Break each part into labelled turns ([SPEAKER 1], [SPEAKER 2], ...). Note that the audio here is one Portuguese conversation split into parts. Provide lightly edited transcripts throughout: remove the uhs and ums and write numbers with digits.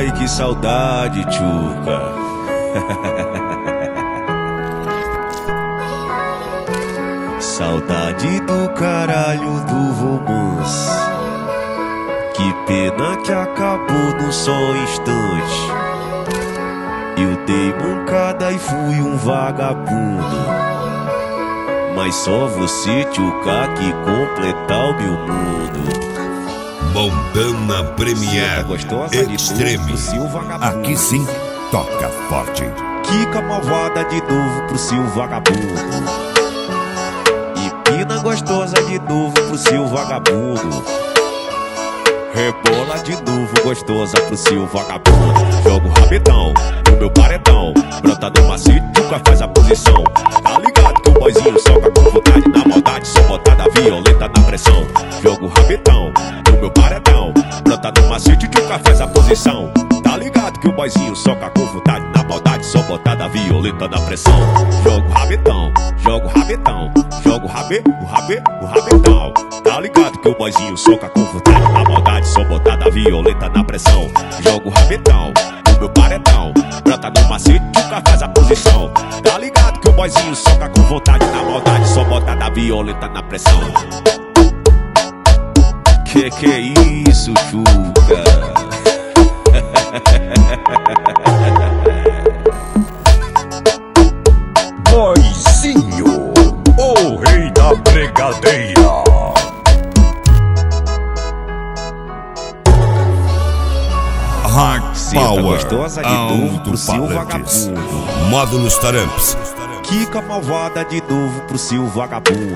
[SPEAKER 1] Ai, que saudade, tchuca. Saudade do caralho do romance. Que pena que acabou num só instante. Eu dei mancada e fui um vagabundo. Mas só você, tchuca, que completa o meu mundo.
[SPEAKER 2] Montana Premier Extreme.
[SPEAKER 3] Aqui sim, toca forte.
[SPEAKER 1] Kika malvada de novo pro seu vagabundo. E pina gostosa de novo pro seu vagabundo. Rebola de novo gostosa pro seu vagabundo. Joga o rabetão no meu paredão. Brota no macete, tchuca faz a posição. Tá ligado que o boizinho soca com vontade. Na maldade, só botada violenta na pressão. Joga o rabetão no meu paredão. Brota no macete, tchuca faz a posição. Tá ligado que o boizinho soca com vontade. Na maldade, só botada violenta na pressão. Joga o rabetão, joga o rabetão. Joga o rabetão. Tá ligado que o boizinho soca com vontade. Na maldade, só botada violenta na pressão. Joga o rabetão no meu paredão. Brota no macete, tchuca faz a posição. Tá ligado que o boizinho soca com vontade. Na maldade, só botada violenta na pressão. Que é isso, tchuca?
[SPEAKER 3] Boizinho, o rei da bregadeira. Hard Power
[SPEAKER 1] gostosa de novo pro seu vagabundo.
[SPEAKER 2] Módulos Taramps.
[SPEAKER 1] Kika malvada de novo pro seu vagabundo.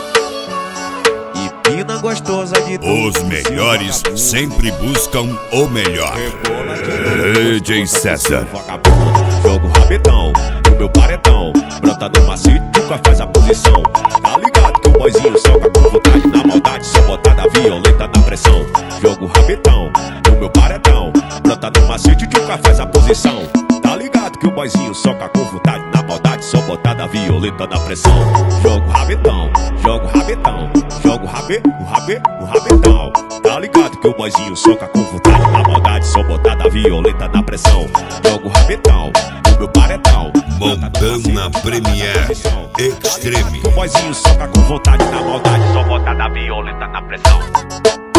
[SPEAKER 1] E pina gostosa de novo.
[SPEAKER 2] Os melhores sempre buscam o melhor. DJ César.
[SPEAKER 1] Joga o rabetão no meu paredão. Brota no macete, tchuca faz a posição. Tá ligado que o boizinho soca com vontade. Na maldade, só botada violenta na pressão. Joga o rabetão no meu paredão. Brota no macete, tchuca faz a posição. Tá ligado que o boizinho soca com vontade. Na maldade, só botada violenta na pressão. Joga o rabetão, joga o rabetão. Joga o rabetão. Tá ligado que o boizinho soca com vontade. Na maldade, só botada violenta na pressão. Joga o rabetão no meu paredão.
[SPEAKER 2] Montana Premier Extreme.
[SPEAKER 1] O boizinho soca com vontade. Na maldade, só botada violenta na pressão.